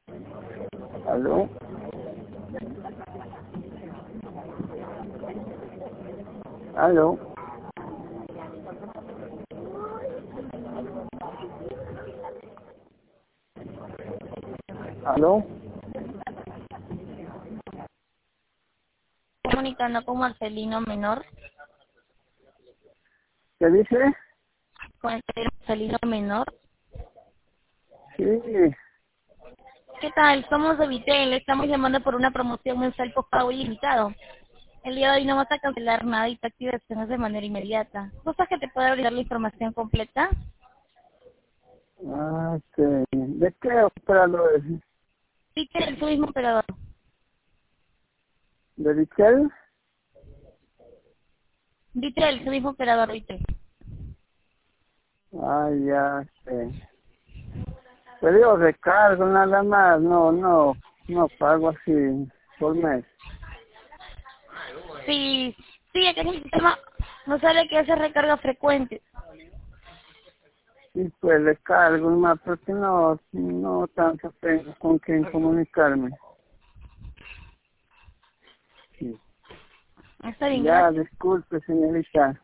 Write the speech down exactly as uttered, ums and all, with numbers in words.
¿Aló? ¿Aló? ¿Aló? Comunicando con Marcelino Menor, ¿Qué dice? con el señor Marcelino Menor. Sí. ¿Qué tal? Somos de Vitel, estamos llamando por una promoción mensual postpago ilimitado. El día de hoy no vas a cancelar nada y te activaciones de manera inmediata. ¿Gustas que te pueda brindar la información completa? Ah, sí. ¿De qué operador es? Vitel es su mismo operador. ¿De Vitel? Vitel, su mismo operador Vitel. Ah, ya sé. Pero yo recargo nada más, no, no, no pago así por mes. Sí, sí, acá en el sistema no sale que hace recarga frecuente. Sí, pues recargo más porque no, no tanto tengo con quién comunicarme. Sí. Está bien, Ya, gracias. disculpe, señorita.